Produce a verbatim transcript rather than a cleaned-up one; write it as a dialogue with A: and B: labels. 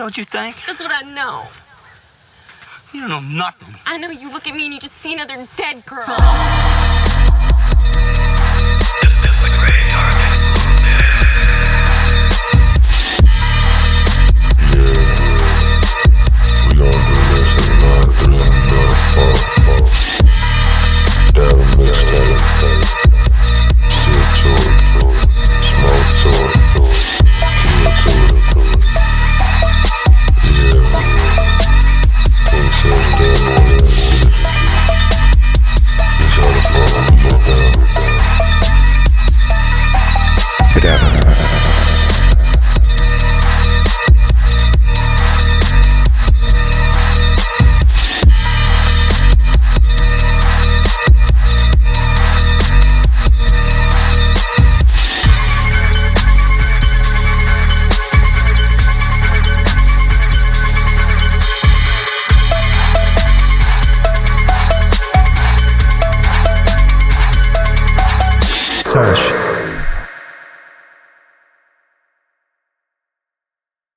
A: that what you think?
B: That's what I know.
A: You don't know nothing.
B: I know you look at me and you just see another dead girl.
C: This is the Graveyard exclusive.
D: Yeah, we gon' do this in nine three and four. Devil mixtape. Sick to it. Smoke to it. Kill to it. Yeah. Can't say the damn more than this bitch. It's all the fuck I'm gonna get down. Whatever. Search.